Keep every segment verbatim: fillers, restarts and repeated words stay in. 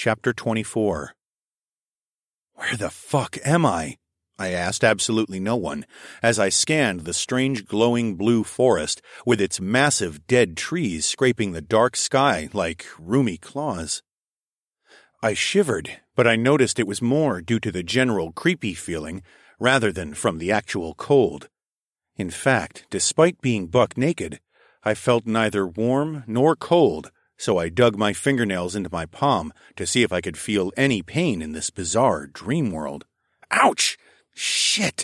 Chapter twenty-four. Where the fuck am I? I asked absolutely no one, as I scanned the strange glowing blue forest with its massive dead trees scraping the dark sky like roomy claws. I shivered, but I noticed it was more due to the general creepy feeling rather than from the actual cold. In fact, despite being buck naked, I felt neither warm nor cold, so I dug my fingernails into my palm to see if I could feel any pain in this bizarre dream world. Ouch! Shit!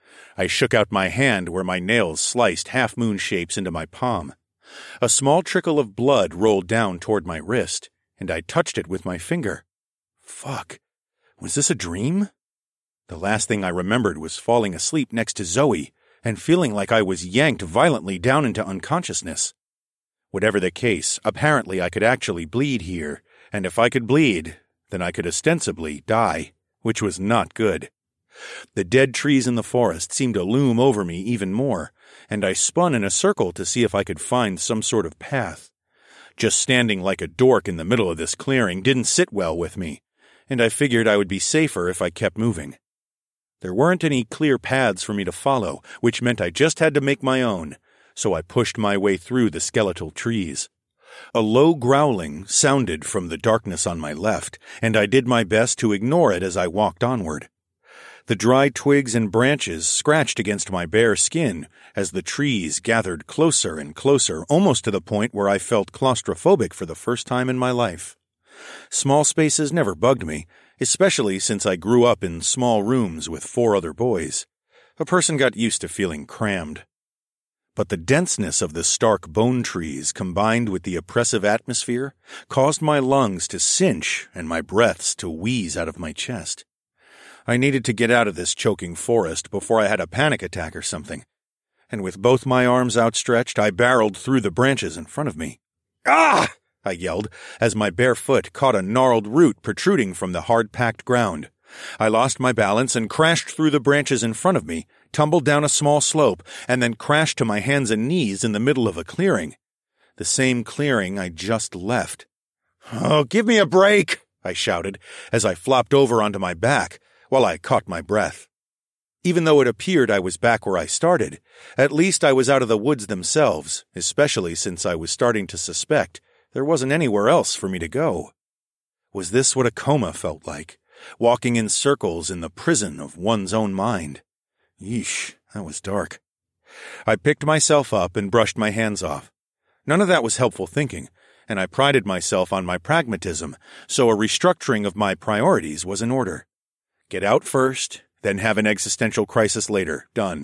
I shook out my hand where my nails sliced half-moon shapes into my palm. A small trickle of blood rolled down toward my wrist, and I touched it with my finger. Fuck. Was this a dream? The last thing I remembered was falling asleep next to Zoe and feeling like I was yanked violently down into unconsciousness. Whatever the case, apparently I could actually bleed here, and if I could bleed, then I could ostensibly die, which was not good. The dead trees in the forest seemed to loom over me even more, and I spun in a circle to see if I could find some sort of path. Just standing like a dork in the middle of this clearing didn't sit well with me, and I figured I would be safer if I kept moving. There weren't any clear paths for me to follow, which meant I just had to make my own, so I pushed my way through the skeletal trees. A low growling sounded from the darkness on my left, and I did my best to ignore it as I walked onward. The dry twigs and branches scratched against my bare skin as the trees gathered closer and closer, almost to the point where I felt claustrophobic for the first time in my life. Small spaces never bugged me, especially since I grew up in small rooms with four other boys. A person got used to feeling crammed. But the denseness of the stark bone trees combined with the oppressive atmosphere caused my lungs to cinch and my breaths to wheeze out of my chest. I needed to get out of this choking forest before I had a panic attack or something, and with both my arms outstretched, I barreled through the branches in front of me. Ah! I yelled, as my bare foot caught a gnarled root protruding from the hard-packed ground. I lost my balance and crashed through the branches in front of me, tumbled down a small slope, and then crashed to my hands and knees in the middle of a clearing. The same clearing I just left. "Oh, give me a break!" I shouted, as I flopped over onto my back, while I caught my breath. Even though it appeared I was back where I started, at least I was out of the woods themselves, especially since I was starting to suspect there wasn't anywhere else for me to go. Was this what a coma felt like? Walking in circles in the prison of one's own mind? Yeesh, that was dark. I picked myself up and brushed my hands off. None of that was helpful thinking, and I prided myself on my pragmatism, so a restructuring of my priorities was in order. Get out first, then have an existential crisis later. Done.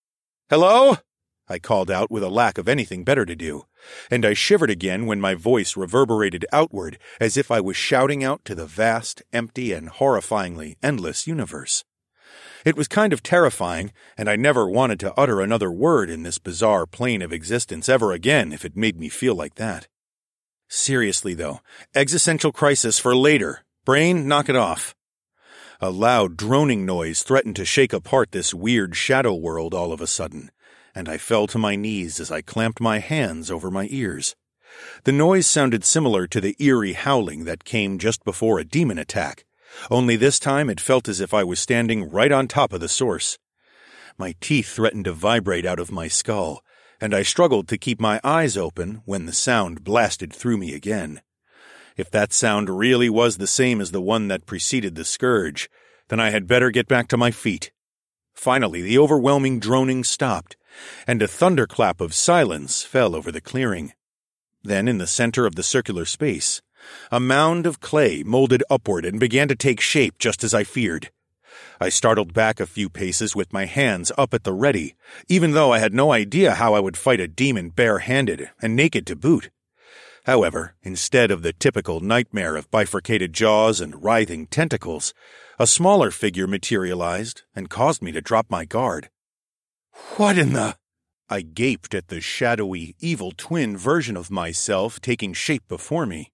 "Hello?" I called out with a lack of anything better to do, and I shivered again when my voice reverberated outward as if I was shouting out to the vast, empty, and horrifyingly endless universe. It was kind of terrifying, and I never wanted to utter another word in this bizarre plane of existence ever again if it made me feel like that. Seriously, though, existential crisis for later. Brain, knock it off. A loud, droning noise threatened to shake apart this weird shadow world all of a sudden, and I fell to my knees as I clamped my hands over my ears. The noise sounded similar to the eerie howling that came just before a demon attack, only this time it felt as if I was standing right on top of the source. My teeth threatened to vibrate out of my skull, and I struggled to keep my eyes open when the sound blasted through me again. If that sound really was the same as the one that preceded the scourge, then I had better get back to my feet. Finally, the overwhelming droning stopped, and a thunderclap of silence fell over the clearing. Then, in the center of the circular space, a mound of clay molded upward and began to take shape just as I feared. I startled back a few paces with my hands up at the ready, even though I had no idea how I would fight a demon bare-handed and naked to boot. However, instead of the typical nightmare of bifurcated jaws and writhing tentacles, a smaller figure materialized and caused me to drop my guard. "What in the—" I gaped at the shadowy, evil twin version of myself taking shape before me.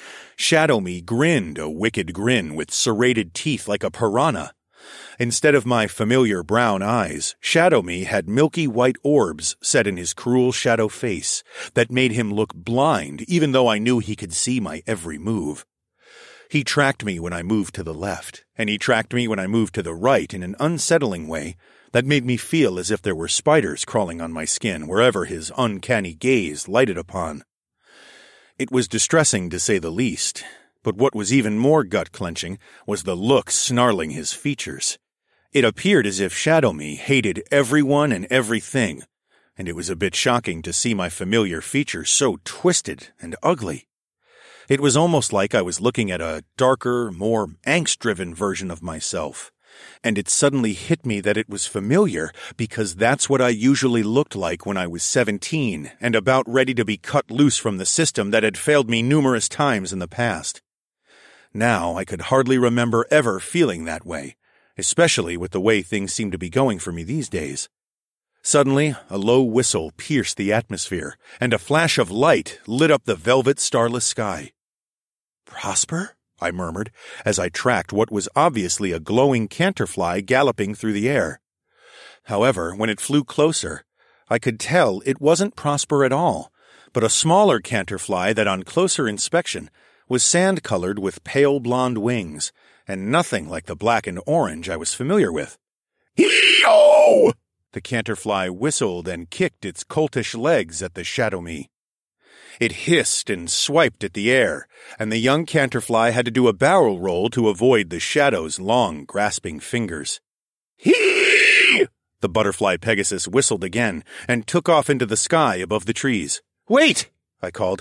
Shadow Me grinned a wicked grin with serrated teeth like a piranha. Instead of my familiar brown eyes, Shadow Me had milky white orbs set in his cruel shadow face that made him look blind even though I knew he could see my every move. He tracked me when I moved to the left, and he tracked me when I moved to the right in an unsettling way that made me feel as if there were spiders crawling on my skin wherever his uncanny gaze lighted upon. It was distressing to say the least, but what was even more gut-clenching was the look snarling his features. It appeared as if Shadow Me hated everyone and everything, and it was a bit shocking to see my familiar features so twisted and ugly. It was almost like I was looking at a darker, more angst-driven version of myself, and it suddenly hit me that it was familiar because that's what I usually looked like when I was seventeen and about ready to be cut loose from the system that had failed me numerous times in the past. Now I could hardly remember ever feeling that way, especially with the way things seem to be going for me these days. Suddenly, a low whistle pierced the atmosphere, and a flash of light lit up the velvet starless sky. "Prosper?" I murmured, as I tracked what was obviously a glowing canterfly galloping through the air. However, when it flew closer, I could tell it wasn't Prosper at all, but a smaller canterfly that on closer inspection was sand-colored with pale blonde wings, and nothing like the black and orange I was familiar with. "Hee-oh!" The canterfly whistled and kicked its coltish legs at the Shadow Me. It hissed and swiped at the air, and the young canterfly had to do a barrel roll to avoid the Shadow's long, grasping fingers. "Hee!" The butterfly Pegasus whistled again and took off into the sky above the trees. "Wait!" I called.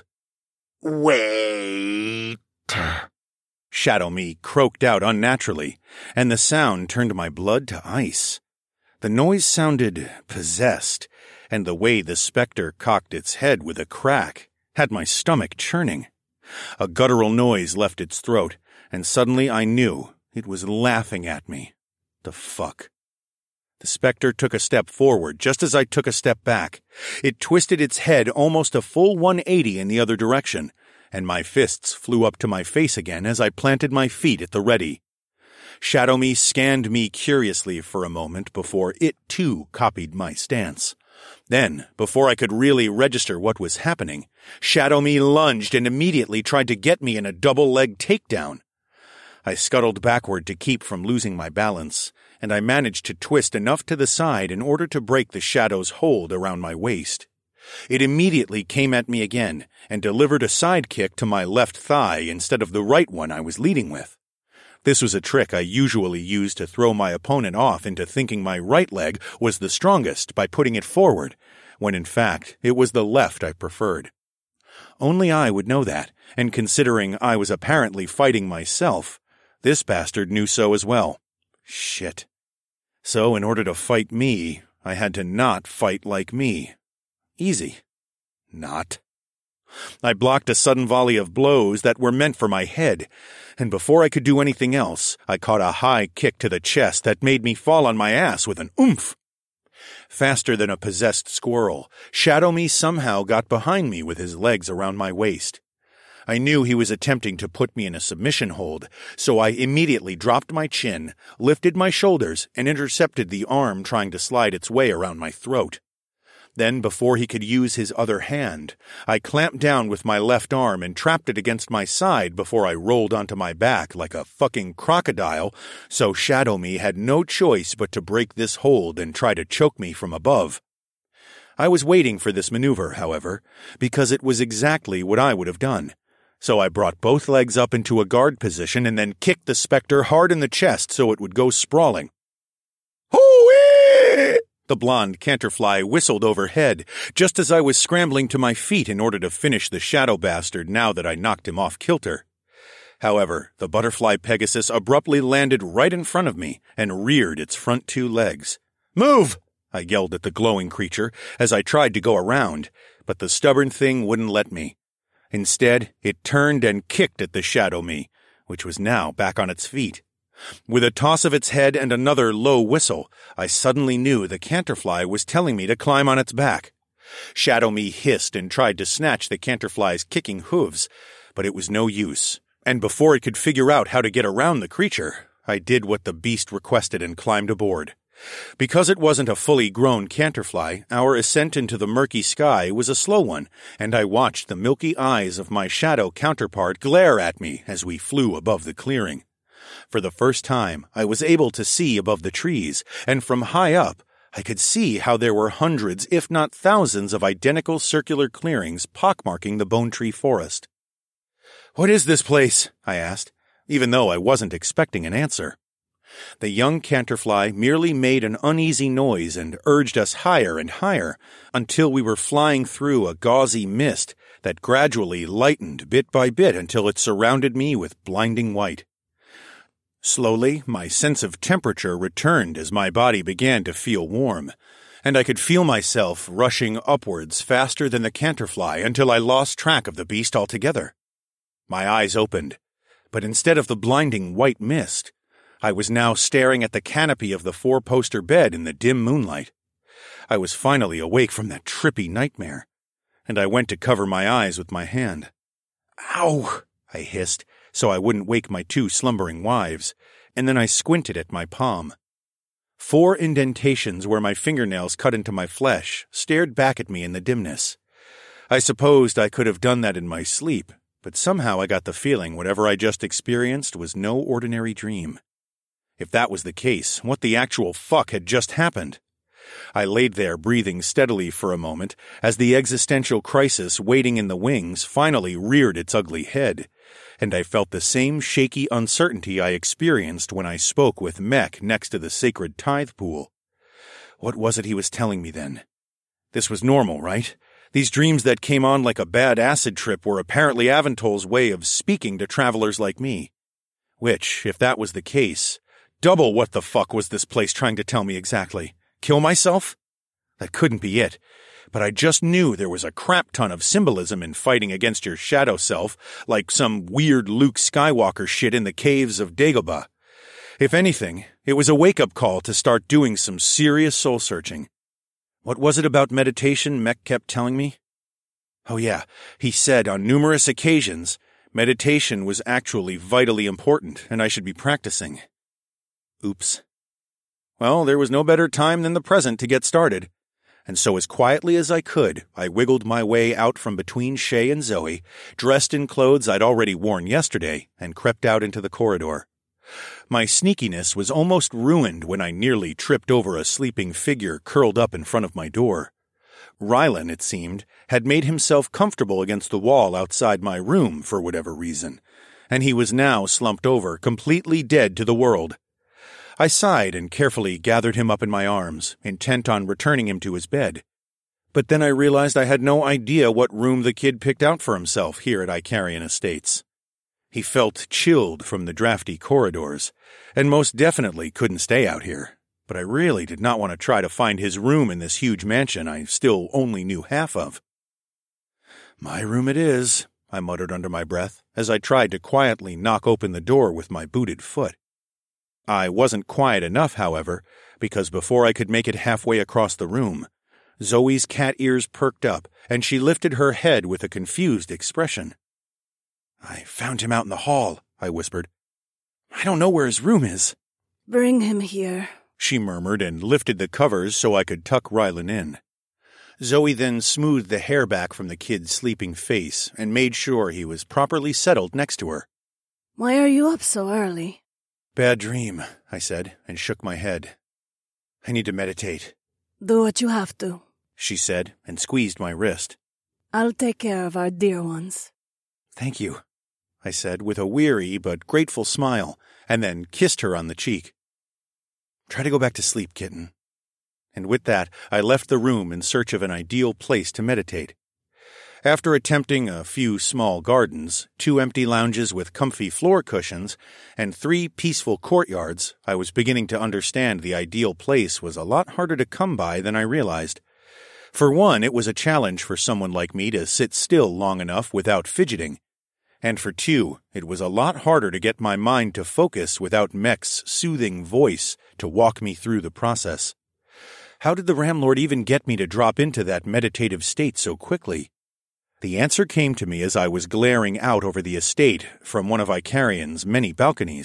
"Wait!" Shadow Me croaked out unnaturally, and the sound turned my blood to ice. The noise sounded possessed, and the way the specter cocked its head with a crack had my stomach churning. A guttural noise left its throat, and suddenly I knew it was laughing at me. The fuck? The specter took a step forward just as I took a step back. It twisted its head almost a full one eighty in the other direction, and my fists flew up to my face again as I planted my feet at the ready. Shadow Me scanned me curiously for a moment before it too copied my stance. Then, before I could really register what was happening, Shadow Me lunged and immediately tried to get me in a double-leg takedown. I scuttled backward to keep from losing my balance, and I managed to twist enough to the side in order to break the Shadow's hold around my waist. It immediately came at me again and delivered a side kick to my left thigh instead of the right one I was leading with. This was a trick I usually used to throw my opponent off into thinking my right leg was the strongest by putting it forward, when in fact it was the left I preferred. Only I would know that, and considering I was apparently fighting myself, this bastard knew so as well. Shit. So in order to fight me, I had to not fight like me. Easy. Not. I blocked a sudden volley of blows that were meant for my head, and before I could do anything else, I caught a high kick to the chest that made me fall on my ass with an oomph. Faster than a possessed squirrel, Shadow Me somehow got behind me with his legs around my waist. I knew he was attempting to put me in a submission hold, so I immediately dropped my chin, lifted my shoulders, and intercepted the arm trying to slide its way around my throat. Then, before he could use his other hand, I clamped down with my left arm and trapped it against my side before I rolled onto my back like a fucking crocodile, so Shadow Me had no choice but to break this hold and try to choke me from above. I was waiting for this maneuver, however, because it was exactly what I would have done. So I brought both legs up into a guard position and then kicked the specter hard in the chest so it would go sprawling. Hoo-wee! The blonde canterfly whistled overhead, just as I was scrambling to my feet in order to finish the shadow bastard now that I knocked him off kilter. However, the butterfly Pegasus abruptly landed right in front of me and reared its front two legs. "Move!" I yelled at the glowing creature as I tried to go around, but the stubborn thing wouldn't let me. Instead, it turned and kicked at the Shadow Me, which was now back on its feet. With a toss of its head and another low whistle, I suddenly knew the canterfly was telling me to climb on its back. Shadow Me hissed and tried to snatch the canterfly's kicking hooves, but it was no use, and before it could figure out how to get around the creature, I did what the beast requested and climbed aboard. Because it wasn't a fully grown canterfly, our ascent into the murky sky was a slow one, and I watched the milky eyes of my shadow counterpart glare at me as we flew above the clearing. For the first time, I was able to see above the trees, and from high up, I could see how there were hundreds, if not thousands, of identical circular clearings pockmarking the Bone Tree Forest. "What is this place?" I asked, even though I wasn't expecting an answer. The young canterfly merely made an uneasy noise and urged us higher and higher until we were flying through a gauzy mist that gradually lightened bit by bit until it surrounded me with blinding white. Slowly, my sense of temperature returned as my body began to feel warm, and I could feel myself rushing upwards faster than the canterfly until I lost track of the beast altogether. My eyes opened, but instead of the blinding white mist, I was now staring at the canopy of the four-poster bed in the dim moonlight. I was finally awake from that trippy nightmare, and I went to cover my eyes with my hand. "Ow!" I hissed, so I wouldn't wake my two slumbering wives, and then I squinted at my palm. Four indentations where my fingernails cut into my flesh stared back at me in the dimness. I supposed I could have done that in my sleep, but somehow I got the feeling whatever I just experienced was no ordinary dream. If that was the case, what the actual fuck had just happened? I laid there breathing steadily for a moment as the existential crisis waiting in the wings finally reared its ugly head, and I felt the same shaky uncertainty I experienced when I spoke with Mech next to the sacred tithe pool. What was it he was telling me then? This was normal, right? These dreams that came on like a bad acid trip were apparently Aventol's way of speaking to travelers like me. Which, if that was the case, double what the fuck was this place trying to tell me exactly? Kill myself? That couldn't be it, but I just knew there was a crap ton of symbolism in fighting against your shadow self, like some weird Luke Skywalker shit in the caves of Dagobah. If anything, it was a wake-up call to start doing some serious soul-searching. What was it about meditation Mech kept telling me? Oh yeah, he said on numerous occasions, meditation was actually vitally important and I should be practicing. Oops. Well, there was no better time than the present to get started, and so as quietly as I could, I wiggled my way out from between Shay and Zoe, dressed in clothes I'd already worn yesterday, and crept out into the corridor. My sneakiness was almost ruined when I nearly tripped over a sleeping figure curled up in front of my door. Rylan, it seemed, had made himself comfortable against the wall outside my room for whatever reason, and he was now slumped over, completely dead to the world. I sighed and carefully gathered him up in my arms, intent on returning him to his bed. But then I realized I had no idea what room the kid picked out for himself here at Icarian Estates. He felt chilled from the drafty corridors, and most definitely couldn't stay out here. But I really did not want to try to find his room in this huge mansion I still only knew half of. "My room it is," I muttered under my breath, as I tried to quietly knock open the door with my booted foot. I wasn't quiet enough, however, because before I could make it halfway across the room, Zoe's cat ears perked up, and she lifted her head with a confused expression. "I found him out in the hall," I whispered. "I don't know where his room is." "Bring him here," she murmured and lifted the covers so I could tuck Rylan in. Zoe then smoothed the hair back from the kid's sleeping face and made sure he was properly settled next to her. "Why are you up so early?" "Bad dream," I said, and shook my head. "I need to meditate." "Do what you have to," she said, and squeezed my wrist. "I'll take care of our dear ones." "Thank you," I said with a weary but grateful smile, and then kissed her on the cheek. "Try to go back to sleep, kitten." And with that, I left the room in search of an ideal place to meditate. After attempting a few small gardens, two empty lounges with comfy floor cushions, and three peaceful courtyards, I was beginning to understand the ideal place was a lot harder to come by than I realized. For one, it was a challenge for someone like me to sit still long enough without fidgeting. And for two, it was a lot harder to get my mind to focus without Mech's soothing voice to walk me through the process. How did the Ramlord even get me to drop into that meditative state so quickly? The answer came to me as I was glaring out over the estate from one of Icarian's many balconies.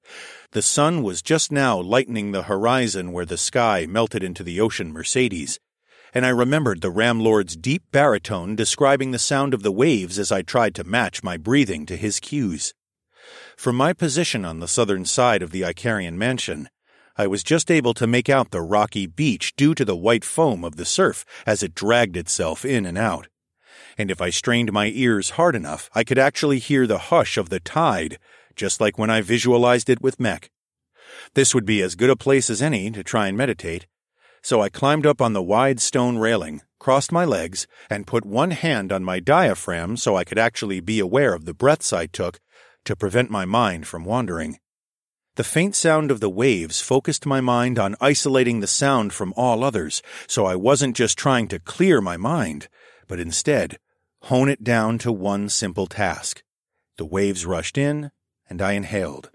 The sun was just now lightening the horizon where the sky melted into the ocean Mercedes, and I remembered the Ramlord's deep baritone describing the sound of the waves as I tried to match my breathing to his cues. From my position on the southern side of the Icarian mansion, I was just able to make out the rocky beach due to the white foam of the surf as it dragged itself in and out. And if I strained my ears hard enough, I could actually hear the hush of the tide, just like when I visualized it with Mech. This would be as good a place as any to try and meditate, so I climbed up on the wide stone railing, crossed my legs, and put one hand on my diaphragm so I could actually be aware of the breaths I took to prevent my mind from wandering. The faint sound of the waves focused my mind on isolating the sound from all others, so I wasn't just trying to clear my mind, but instead hone it down to one simple task. The waves rushed in, and I inhaled.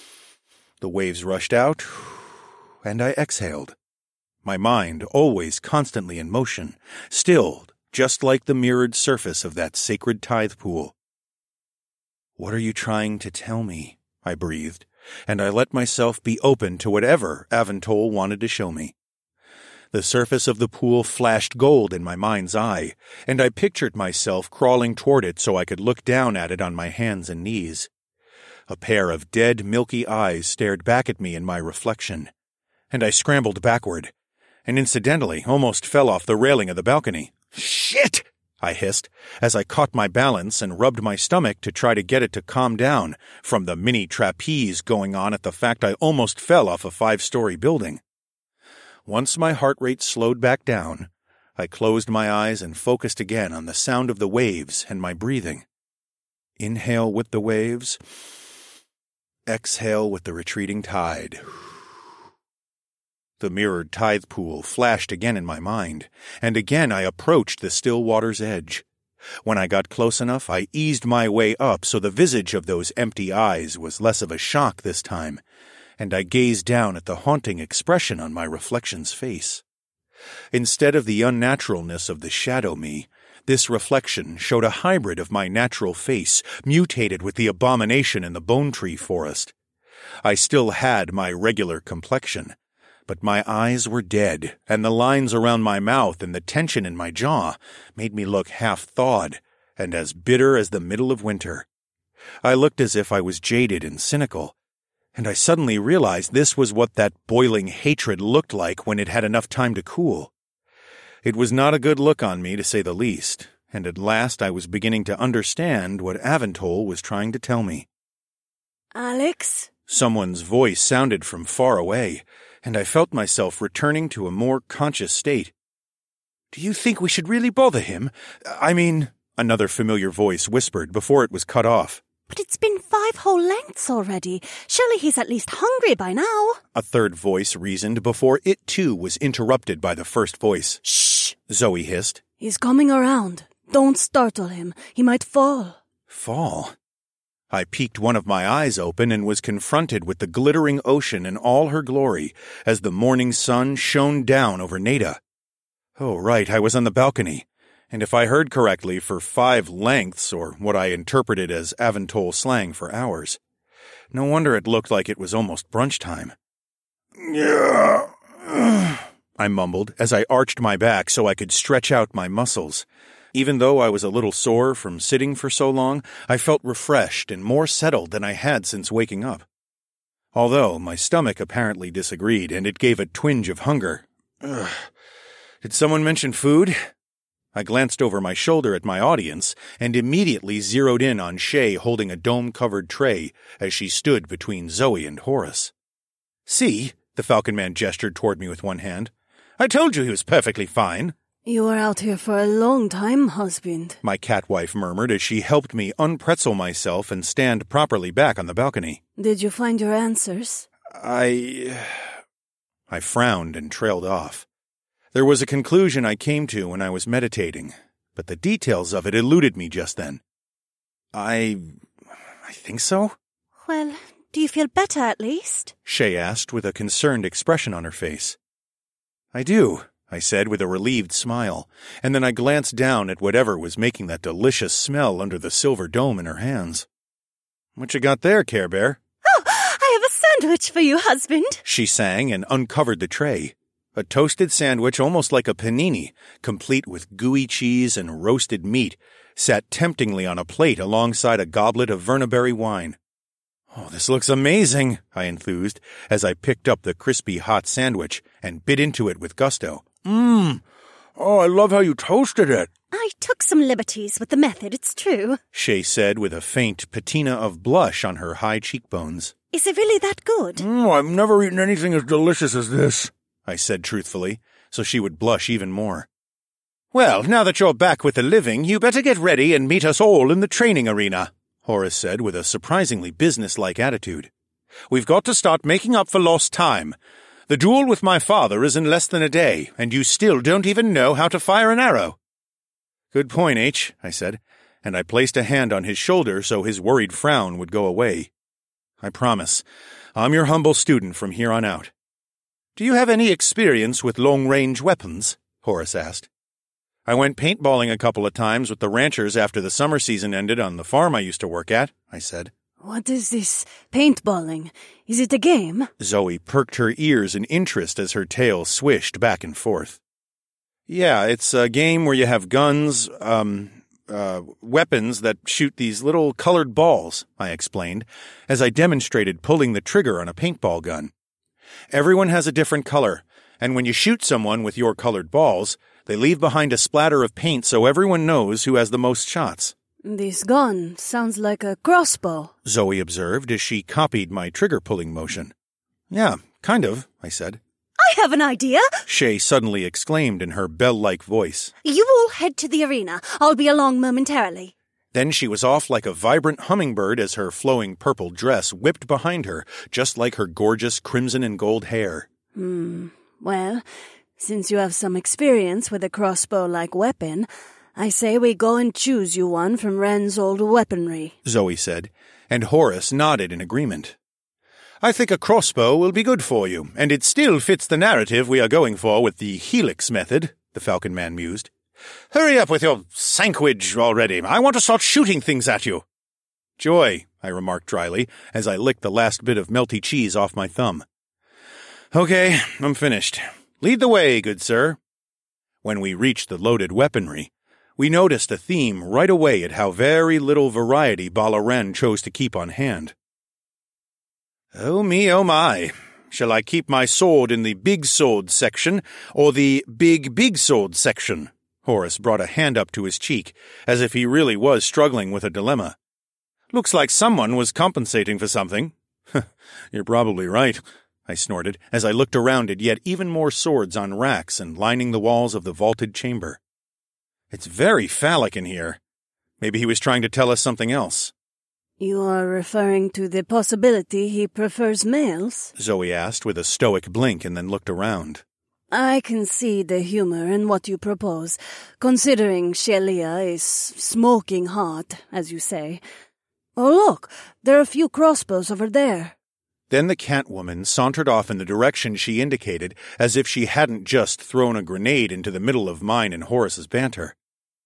The waves rushed out, and I exhaled. My mind, always constantly in motion, stilled, just like the mirrored surface of that sacred tithe pool. "What are you trying to tell me?" I breathed, and I let myself be open to whatever Aventol wanted to show me. The surface of the pool flashed gold in my mind's eye, and I pictured myself crawling toward it so I could look down at it on my hands and knees. A pair of dead, milky eyes stared back at me in my reflection, and I scrambled backward, and incidentally almost fell off the railing of the balcony. "Shit!" I hissed, as I caught my balance and rubbed my stomach to try to get it to calm down from the mini trapeze going on at the fact I almost fell off a five-story building. Once my heart rate slowed back down, I closed my eyes and focused again on the sound of the waves and my breathing. Inhale with the waves. Exhale with the retreating tide. The mirrored tithe pool flashed again in my mind, and again I approached the still water's edge. When I got close enough, I eased my way up so the visage of those empty eyes was less of a shock this time, and I gazed down at the haunting expression on my reflection's face. Instead of the unnaturalness of the shadow me, this reflection showed a hybrid of my natural face, mutated with the abomination in the Bone Tree Forest. I still had my regular complexion, but my eyes were dead, and the lines around my mouth and the tension in my jaw made me look half-thawed and as bitter as the middle of winter. I looked as if I was jaded and cynical, and I suddenly realized this was what that boiling hatred looked like when it had enough time to cool. It was not a good look on me, to say the least, and at last I was beginning to understand what Aventol was trying to tell me. "Alex?" Someone's voice sounded from far away, and I felt myself returning to a more conscious state. "Do you think we should really bother him? I mean," another familiar voice whispered before it was cut off. "But it's been five whole lengths already. Surely he's at least hungry by now," a third voice reasoned before it too was interrupted by the first voice. "Shh!" Zoe hissed. "He's coming around. Don't startle him. He might fall." Fall? I peeked one of my eyes open and was confronted with the glittering ocean in all her glory as the morning sun shone down over Nada. Oh, right, I was on the balcony, and if I heard correctly, for five lengths, or what I interpreted as Aventol slang for hours. No wonder it looked like it was almost brunch time. "Yeah," I mumbled as I arched my back so I could stretch out my muscles. Even though I was a little sore from sitting for so long, I felt refreshed and more settled than I had since waking up. Although my stomach apparently disagreed, and it gave a twinge of hunger. Ugh. Did someone mention food? I glanced over my shoulder at my audience and immediately zeroed in on Shay holding a dome-covered tray as she stood between Zoe and Horace. "See," the Falcon Man gestured toward me with one hand. "I told you he was perfectly fine." "You were out here for a long time, husband," my catwife murmured as she helped me unpretzel myself and stand properly back on the balcony. "Did you find your answers?" I... I frowned and trailed off. There was a conclusion I came to when I was meditating, but the details of it eluded me just then. I... I think so? "Well, do you feel better at least?" Shay asked with a concerned expression on her face. "I do," I said with a relieved smile, and then I glanced down at whatever was making that delicious smell under the silver dome in her hands. "What you got there, Care Bear?" "Oh, I have a Sandwich for you, husband, she sang and uncovered the tray. A toasted sandwich almost like a panini, complete with gooey cheese and roasted meat, sat temptingly on a plate alongside a goblet of Vernaberry wine. "Oh, this looks amazing," I enthused, as I picked up the crispy hot sandwich and bit into it with gusto. Mmm! Oh, I love how you toasted it. I took some liberties with the method, it's true, Shay said with a faint patina of blush on her high cheekbones. Is it really that good? Mm, I've never eaten anything as delicious as this, I said truthfully, so she would blush even more. "Well, now that you're back with the living, you better get ready and meet us all in the training arena," Horace said with a surprisingly businesslike attitude. "We've got to start making up for lost time. The duel with my father is in less than a day, and you still don't even know how to fire an arrow." "Good point, H," I said, and I placed a hand on his shoulder so his worried frown would go away. "I promise. I'm your humble student from here on out." "Do you have any experience with long-range weapons?" Horace asked. "I went paintballing a couple of times with the ranchers after the summer season ended on the farm I used to work at," I said. What is this? Paintballing? Is it a game? Zoe perked her ears in interest as her tail swished back and forth. "Yeah, it's a game where you have guns, um, uh, weapons that shoot these little colored balls," I explained, as I demonstrated pulling the trigger on a paintball gun. "Everyone has a different color, and when you shoot someone with your colored balls, they leave behind a splatter of paint so everyone knows who has the most shots." This gun sounds like a crossbow, Zoe observed as she copied my trigger-pulling motion. "Yeah, kind of," I said. I have an idea. Shay suddenly exclaimed in her bell-like voice. You all head to the arena. I'll be along momentarily. Then she was off like a vibrant hummingbird as her flowing purple dress whipped behind her, just like her gorgeous crimson and gold hair. Hmm. Well, since you have some experience with a crossbow-like weapon, I say we go and choose you one from Wren's old weaponry, Zoe said, and Horace nodded in agreement. "I think a crossbow will be good for you, and it still fits the narrative we are going for with the Helix method," the Falcon Man mused. "Hurry up with your sandwich already. I want to start shooting things at you." "Joy," I remarked dryly, as I licked the last bit of melty cheese off my thumb. "Okay, I'm finished. Lead the way, good sir." When we reached the loaded weaponry, we noticed a theme right away at how very little variety Bala Wren chose to keep on hand. "Oh me, oh my. Shall I keep my sword in the big sword section, or the big big sword section?" Horace brought a hand up to his cheek, as if he really was struggling with a dilemma. "Looks like someone was compensating for something." "You're probably right," I snorted, as I looked around at yet even more swords on racks and lining the walls of the vaulted chamber. "It's very phallic in here. Maybe he was trying to tell us something else." You are referring to the possibility he prefers males? Zoe asked with a stoic blink and then looked around. I can see the humor in what you propose, considering Shelia is smoking hot, as you say. Oh, look, there are a few crossbows over there. Then the Catwoman sauntered off in the direction she indicated, as if she hadn't just thrown a grenade into the middle of mine and Horace's banter.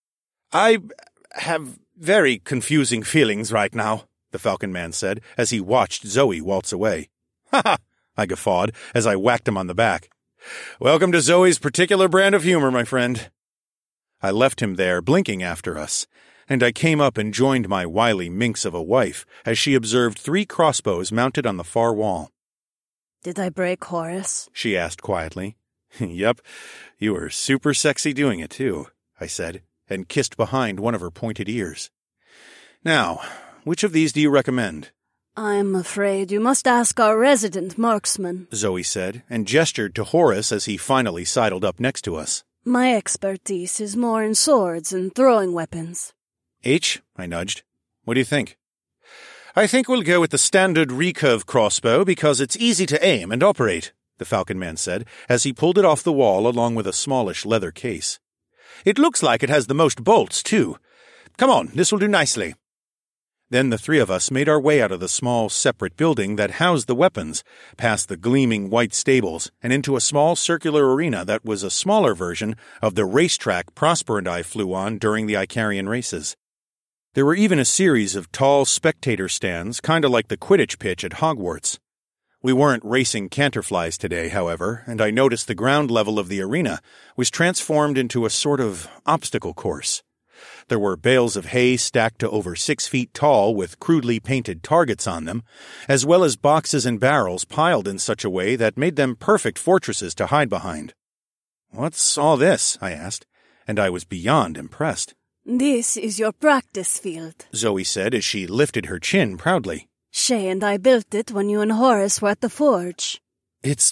"I have very confusing feelings right now," the Falcon Man said, as he watched Zoe waltz away. "Ha ha!" I guffawed, as I whacked him on the back. "Welcome to Zoe's particular brand of humor, my friend." I left him there, blinking after us, and I came up and joined my wily minx of a wife as she observed three crossbows mounted on the far wall. Did I break Horace? She asked quietly. "Yep, you were super sexy doing it, too," I said, and kissed behind one of her pointed ears. "Now, which of these do you recommend?" I'm afraid you must ask our resident marksman, Zoe said, and gestured to Horace as he finally sidled up next to us. My expertise is more in swords and throwing weapons. H, I nudged. "What do you think?" "I think we'll go with the standard recurve crossbow because it's easy to aim and operate," the Falcon Man said, as he pulled it off the wall along with a smallish leather case. "It looks like it has the most bolts, too. Come on, this will do nicely." Then the three of us made our way out of the small, separate building that housed the weapons, past the gleaming white stables, and into a small circular arena that was a smaller version of the racetrack Prosper and I flew on during the Icarian races. There were even a series of tall spectator stands, kind of like the Quidditch pitch at Hogwarts. We weren't racing canterflies today, however, and I noticed the ground level of the arena was transformed into a sort of obstacle course. There were bales of hay stacked to over six feet tall with crudely painted targets on them, as well as boxes and barrels piled in such a way that made them perfect fortresses to hide behind. "What's all this?" I asked, and I was beyond impressed. This is your practice field, Zoe said as she lifted her chin proudly. Shay and I built it when you and Horace were at the forge. It's...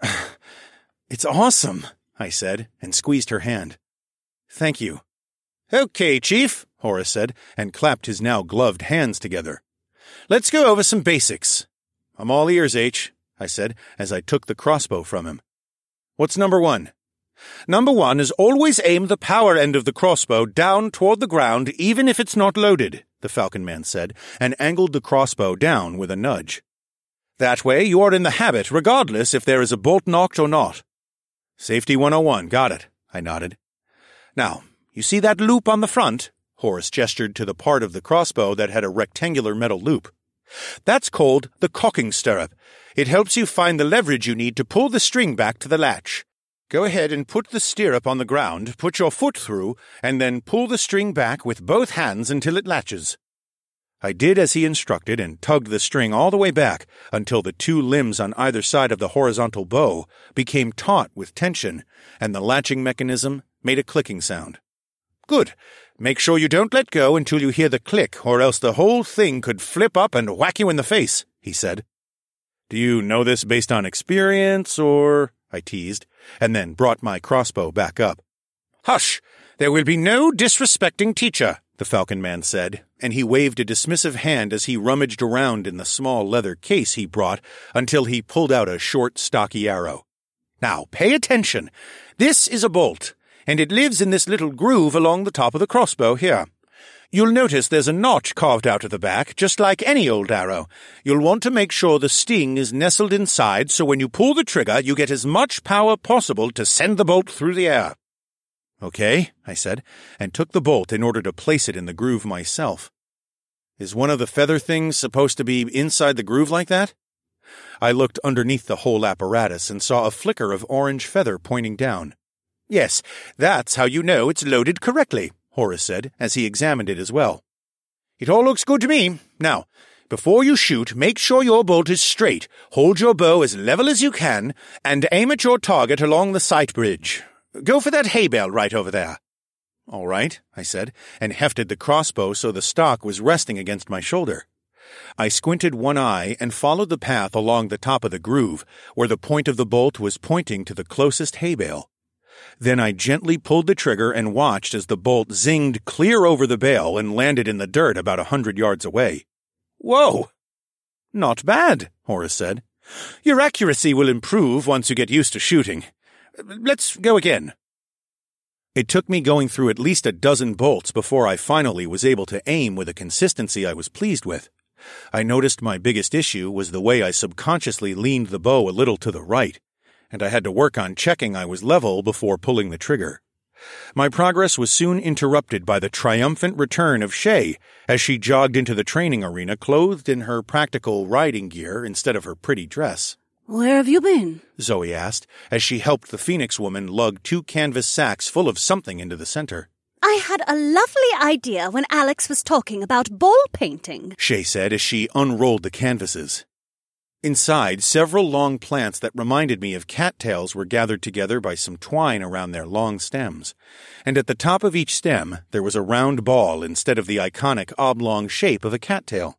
it's awesome, I said, and squeezed her hand. Thank you. Okay, Chief, Horace said, and clapped his now gloved hands together. Let's go over some basics. I'm all ears, H, I said, as I took the crossbow from him. What's number one? Number one is always aim the power end of the crossbow down toward the ground, even if it's not loaded, the Falcon Man said, and angled the crossbow down with a nudge. That way you are in the habit, regardless if there is a bolt knocked or not. Safety one oh one, got it, I nodded. Now, you see that loop on the front? Horace gestured to the part of the crossbow that had a rectangular metal loop. That's called the cocking stirrup. It helps you find the leverage you need to pull the string back to the latch. Go ahead and put the stirrup on the ground, put your foot through, and then pull the string back with both hands until it latches. I did as he instructed and tugged the string all the way back until the two limbs on either side of the horizontal bow became taut with tension, and the latching mechanism made a clicking sound. Good. Make sure you don't let go until you hear the click, or else the whole thing could flip up and whack you in the face, he said. Do you know this based on experience, or... I teased, and then brought my crossbow back up. Hush! There will be no disrespecting teacher, the Falcon Man said, and he waved a dismissive hand as he rummaged around in the small leather case he brought until he pulled out a short, stocky arrow. Now, pay attention. This is a bolt, and it lives in this little groove along the top of the crossbow here. You'll notice there's a notch carved out of the back, just like any old arrow. You'll want to make sure the sting is nestled inside, so when you pull the trigger, you get as much power possible to send the bolt through the air. Okay, I said, and took the bolt in order to place it in the groove myself. Is one of the feather things supposed to be inside the groove like that? I looked underneath the whole apparatus and saw a flicker of orange feather pointing down. Yes, that's how you know it's loaded correctly, Horace said, as he examined it as well. It all looks good to me. Now, before you shoot, make sure your bolt is straight, hold your bow as level as you can, and aim at your target along the sight bridge. Go for that hay bale right over there. All right, I said, and hefted the crossbow so the stock was resting against my shoulder. I squinted one eye and followed the path along the top of the groove, where the point of the bolt was pointing to the closest hay bale. Then I gently pulled the trigger and watched as the bolt zinged clear over the bale and landed in the dirt about a hundred yards away. Whoa! Not bad, Horace said. Your accuracy will improve once you get used to shooting. Let's go again. It took me going through at least a dozen bolts before I finally was able to aim with a consistency I was pleased with. I noticed my biggest issue was the way I subconsciously leaned the bow a little to the right, and I had to work on checking I was level before pulling the trigger. My progress was soon interrupted by the triumphant return of Shay as she jogged into the training arena clothed in her practical riding gear instead of her pretty dress. Where have you been? Zoe asked, as she helped the Phoenix woman lug two canvas sacks full of something into the center. I had a lovely idea when Alex was talking about ball painting, Shay said as she unrolled the canvases. Inside, several long plants that reminded me of cattails were gathered together by some twine around their long stems, and at the top of each stem there was a round ball instead of the iconic oblong shape of a cattail.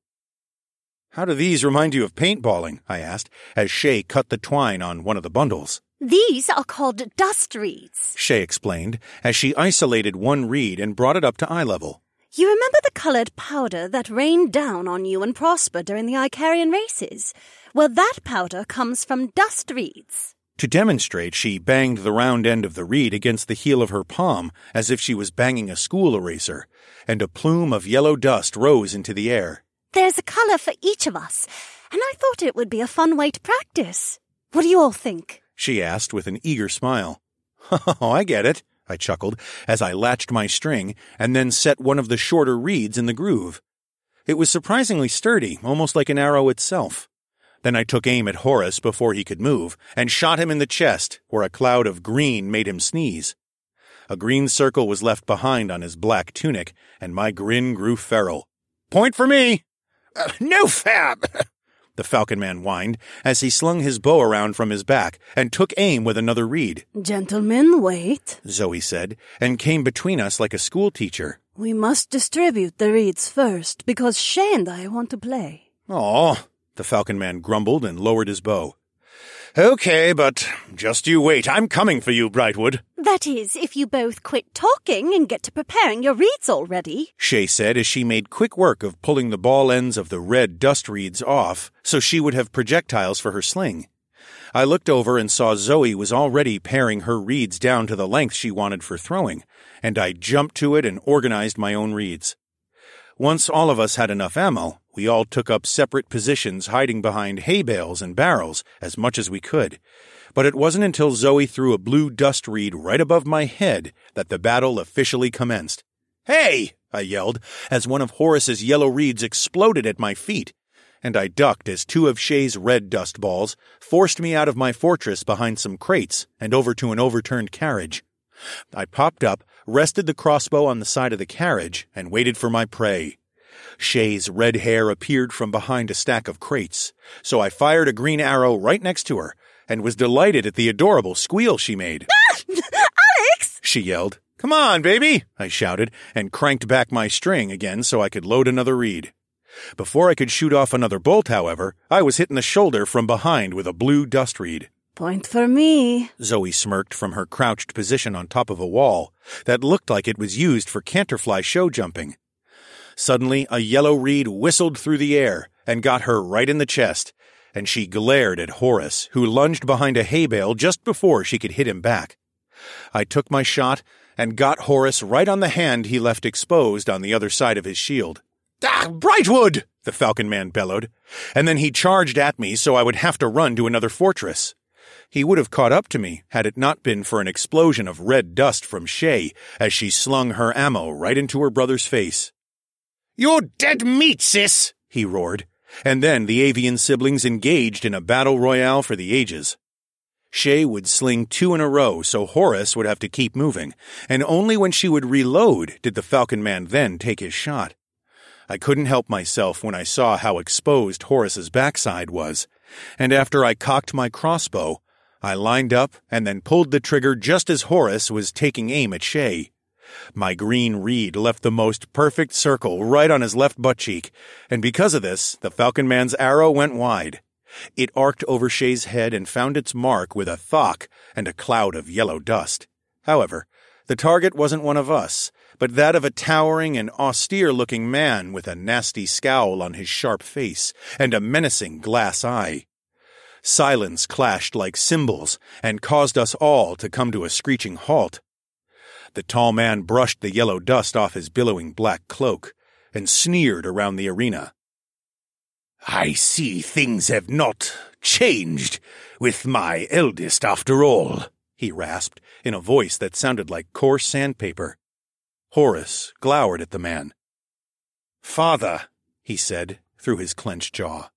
How do these remind you of paintballing? I asked, as Shay cut the twine on one of the bundles. These are called dust reeds, Shay explained, as she isolated one reed and brought it up to eye level. You remember the coloured powder that rained down on you and Prosper during the Icarian races? Well, that powder comes from dust reeds. To demonstrate, she banged the round end of the reed against the heel of her palm as if she was banging a school eraser, and a plume of yellow dust rose into the air. There's a colour for each of us, and I thought it would be a fun way to practice. What do you all think? She asked with an eager smile. Oh, I get it, I chuckled as I latched my string and then set one of the shorter reeds in the groove. It was surprisingly sturdy, almost like an arrow itself. Then I took aim at Horus before he could move, and shot him in the chest, where a cloud of green made him sneeze. A green circle was left behind on his black tunic, and my grin grew feral. "Point for me!" Uh, "No fair!" the Falcon Man whined, as he slung his bow around from his back and took aim with another reed. "Gentlemen, wait," Zoe said, and came between us like a schoolteacher. "We must distribute the reeds first, because Shay and I want to play." "Aw," the Falcon Man grumbled and lowered his bow. "Okay, but just you wait. I'm coming for you, Brightwood." "That is, if you both quit talking and get to preparing your reeds already," Shay said as she made quick work of pulling the ball ends of the red dust reeds off so she would have projectiles for her sling. I looked over and saw Zoe was already paring her reeds down to the length she wanted for throwing, and I jumped to it and organized my own reeds. Once all of us had enough ammo, we all took up separate positions hiding behind hay bales and barrels as much as we could. But it wasn't until Zoe threw a blue dust reed right above my head that the battle officially commenced. "Hey!" I yelled, as one of Horus's yellow reeds exploded at my feet, and I ducked as two of Shay's red dust balls forced me out of my fortress behind some crates and over to an overturned carriage. I popped up, rested the crossbow on the side of the carriage, and waited for my prey. Shay's red hair appeared from behind a stack of crates, so I fired a green arrow right next to her, and was delighted at the adorable squeal she made. "Ah! Alex!" she yelled. "Come on, baby!" I shouted, and cranked back my string again so I could load another reed. Before I could shoot off another bolt, however, I was hit in the shoulder from behind with a blue dust reed. "Point for me," Zoe smirked from her crouched position on top of a wall that looked like it was used for canterfly show jumping. Suddenly, a yellow reed whistled through the air and got her right in the chest, and she glared at Horus, who lunged behind a hay bale just before she could hit him back. I took my shot and got Horus right on the hand he left exposed on the other side of his shield. "Ah, Brightwood!" the Falcon Man bellowed, and then he charged at me so I would have to run to another fortress. He would have caught up to me had it not been for an explosion of red dust from Shay as she slung her ammo right into her brother's face. "You're dead meat, sis!" he roared, and then the avian siblings engaged in a battle royale for the ages. Shay would sling two in a row so Horus would have to keep moving, and only when she would reload did the Falcon Man then take his shot. I couldn't help myself when I saw how exposed Horus's backside was, and after I cocked my crossbow, I lined up and then pulled the trigger just as Horus was taking aim at Shay. My green reed left the most perfect circle right on his left butt cheek, and because of this, the Falcon Man's arrow went wide. It arced over Shay's head and found its mark with a thock and a cloud of yellow dust. However, the target wasn't one of us, but that of a towering and austere-looking man with a nasty scowl on his sharp face and a menacing glass eye. Silence clashed like cymbals and caused us all to come to a screeching halt. The tall man brushed the yellow dust off his billowing black cloak and sneered around the arena. "I see things have not changed with my eldest after all," he rasped in a voice that sounded like coarse sandpaper. Horus glowered at the man. "Father," he said through his clenched jaw.